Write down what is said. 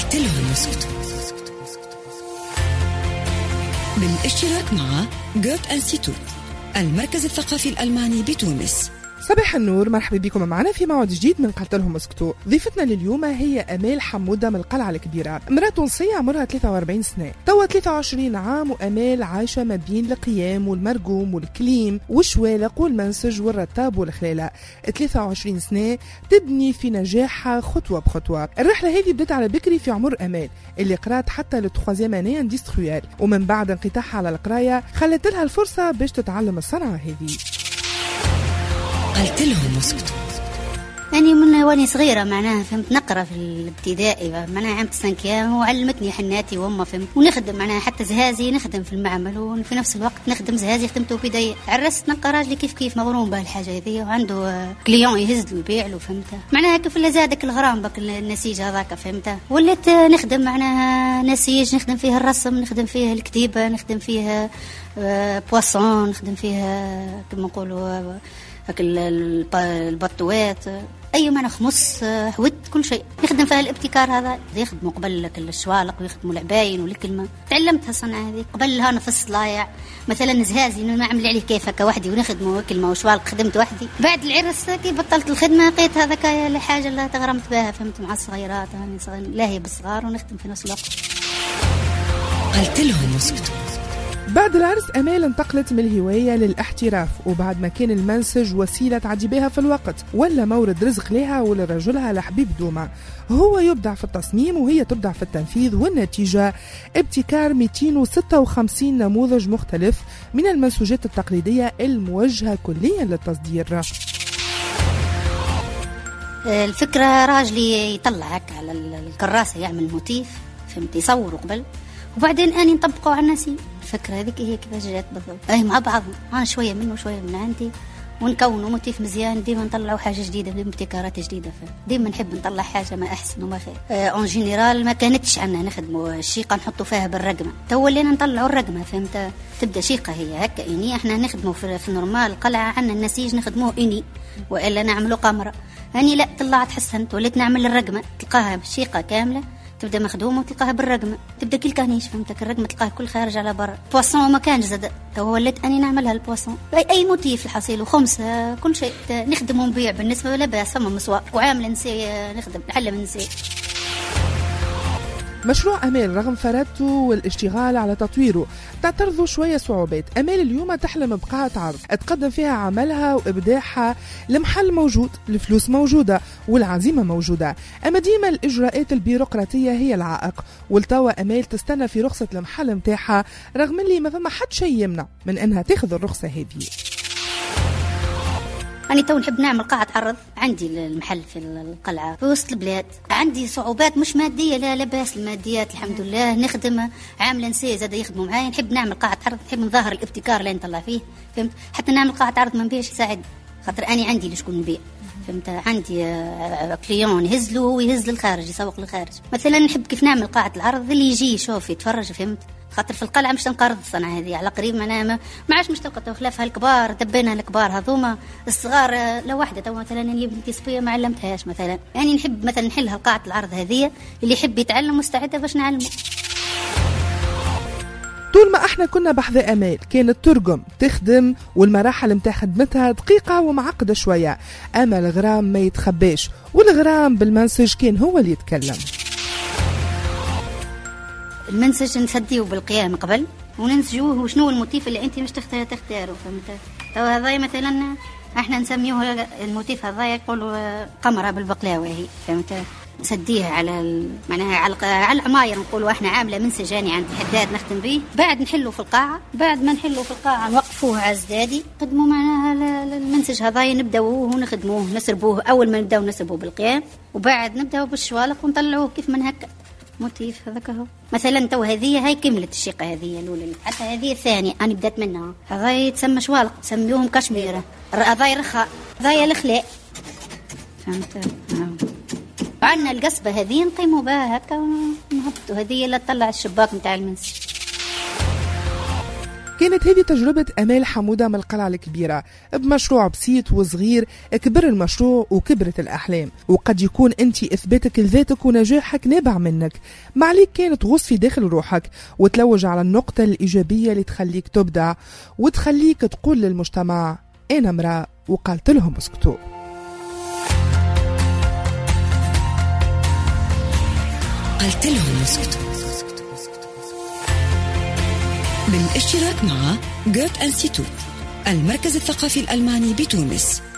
قلت لهم اسكتوا. بالاشتراك مع جوت انستيتوت المركز الثقافي الألماني بتونس. صباح النور، مرحبا بكم معنا في موعد جديد من قلت لهم اسكتوا. ضيفتنا لليوم هي أمال حمودة من القلعة الكبيرة، امرأة تونسية عمرها 43 سنة، توا 23 عام، وأمال عايشة ما بين القيام والمرقوم والكليم والشوالق والمنسج والرتاب والخلالة. 23 سنة تبني في نجاحها خطوة بخطوة. الرحلة هذه بدأت على بكري في عمر أمال اللي قرأت حتى للتخوازيام اني اندستريال، ومن بعد انقطاعها على القراية خلت لها الفرصة باش تتعلم الصنعة هذه. قلت لهم اسكتوا. أنا من واني صغيرة معناها فهمت نقرأ في الابتدائي معناها عام 9 أيام، وعلمتني حناتي وأمه فهمت، ونخدم معناها حتى زهازي نخدم في المعمل، وفي نفس الوقت نخدم زهازي خدمته بداية. عرست نلقى راجلي كيف مغروم بهالحاجة هذه، وعنده كليون يهز له ويبيع له فهمتها، معناها كيف اللي زادك الغرام بك النسيج هذاك فهمتها. وليت نخدم معناها نسيج، نخدم فيه الرسم، نخدم فيه الكتيبة، نخدم فيه بواسون، نخدم فيه كما نقولوا البطوات، اي معنى خمس حوت كل شيء نخدم فيها. الابتكار هذا يخدموا قبل لك الشوالق ويخدموا العباين والكلمه، تعلمتها الصنعه هذه قبلها. انا في الصلايع مثلا زهازي نعمل عليه كيف هكا وحدي، ونخدمه كلمه وشوالق خدمت وحدي. بعد العرس كي بطلت الخدمه لقيت هذاك الحاجه اللي تغرمت بها فهمت، مع الصغيرات يعني صغير لاهي بالصغار ونخدم في نفس الوقت. قلت لهم اسكتوا. بعد العرس أمال انتقلت من الهواية للاحتراف، وبعد ما كان المنسج وسيلة تعدي بها في الوقت ولا مورد رزق لها ولرجلها لحبيب دوما. هو يبدع في التصميم وهي تبدع في التنفيذ، والنتيجة ابتكار 256 نموذج مختلف من المنسوجات التقليدية الموجهة كليا للتصدير. الفكرة راجلي يطلعك على الكراسة يعمل موتيف فهمت، يصور قبل وبعدين أني نطبقه على الناس. الفكرة هذيك هي كيفاش جات بالضبط، أي مع بعض أنا شوية منه وشوية من عندي، ونكونوا موتيف مزيان. ديما نطلعوا حاجة جديدة، ابتكارات جديدة، ديما نحب نطلع حاجة ما أحسن وما خير. اون جينيرال ما كانتش عنا نخدموا الشيقة نحطوا فيها بالرقمة، تو لينا نطلعوا الرقمة فهمت، تبدأ شيقة هي هكا إني احنا نخدموا في النورمال القلعة عنا النسيج نخدموه إني وإلا نعملوا قمرة. هني لا طلعت حسنت وليت نعمل الرقمة، تلقاها بالشيقة كاملة تبدا مخدومه وتلقاها بالرقمه، تبدا كل كانيش فهمتك الرقمه تلقاها كل خارج على برا. بواسون ما كانش زاد، تو وليت اني نعملها البواسون اي موتيف الحصيل وخمسه كل شيء نخدم ونبيع. بالنسبه لا باس فما مسواق وعامل نسي نخدم نحل من نسي. مشروع أمال رغم فرادته والاشتغال على تطويره تعترضه شوية صعوبات. أمال اليوم تحلم بقاعة عرض تقدم فيها عملها وإبداعها، المحل موجود، الفلوس موجودة والعزيمة موجودة، أما ديما الإجراءات البيروقراطية هي العائق. والتوا أمال تستنى في رخصة المحل متاعها رغم اللي ما فما حد شيء يمنع من أنها تاخذ الرخصة هذه. أنا تو نحب نعمل قاعة عرض عندي المحل في القلعة في وسط البلاد. عندي صعوبات مش مادية، لا باس الماديات الحمد لله، نخدم عاملة نسي زاد يخدموا معايا. نحب نعمل قاعة عرض، نحب نظهر الابتكار اللي نطلع فيه فهمت، حتى نعمل قاعة عرض ما نبيعش يساعد خاطر أنا عندي لشكون نبيع فهمت، عندي كليون يهز له ويهز للخارج يسوق للخارج. مثلا نحب كيف نعمل قاعة العرض اللي يجي يشوف يتفرج فهمت، خاطر في القلعة مش تنقرض الصنعة هذه على قريب. ما عادش مش تلقى خلافها الكبار دبينا الكبار هذوما الصغار. لو واحدة تو مثلا اللي بنتي صبية ما علمتهاش مثلا، يعني نحب مثلا نحلها قاعة العرض هذه اللي يحب يتعلم مستعدة باش نعلمه. طول ما احنا كنا بحذ أمال كانت ترقم تخدم، والمراحل متاع خدمتها دقيقة ومعقدة شوية، أما الغرام ما يتخباش، والغرام بالمنسج كان هو اللي يتكلم. المنسج نسديه بالقيام قبل وننسجوه وشنو الموتيف اللي انت مش تختاره فهمت. تو هذا مثلا احنا نسميه الموتيف هذا يقولوا قمرة بالبقلاوة هي فهمت، نسديه على معناها على العماير نقولوا احنا عامله منسج يعني عند حداد نخدم به. بعد نحله في القاعه، بعد ما نحله في القاعه نوقفوه على الزدادي قدموا معناها المنسج هذا نبداوه ونخدموه نسربوه. اول ما نبداو نسربوه بالقيام، وبعد نبداو بالشوالق ونطلعوه كيف من هكا موتيف هذاك هو. مثلا تو هذه هاي كملت الشقه هذه الاولى، حتى هذه الثانيه انا بدات منها. هذا يتسمى شوالق تسميوهم كشميره، هذا رخاء، هذا الخلاء فهمت. عندنا القصبة هذه نقيموا بها هكا ونهبطوا، هذه اللي تطلع الشباك متاع المنسج. كانت هذه تجربة أمال حمودة من القلعة الكبيرة، بمشروع بسيط وصغير كبر المشروع وكبرت الأحلام. وقد يكون أنت إثباتك لذاتك ونجاحك نابع منك، ما عليك كان تغوص في داخل روحك وتلوج على النقطة الإيجابية اللي تخليك تبدع وتخليك تقول للمجتمع أنا امرأة وقالت لهم اسكتوا. قالت لهم اسكتوا بالاشتراك مع جوت انستيتوت المركز الثقافي الألماني بتونس.